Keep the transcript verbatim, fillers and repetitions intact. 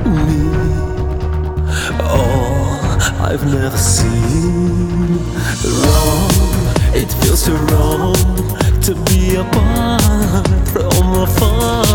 me. Oh, I've never seen wrong. It feels so wrong to be apart from afar.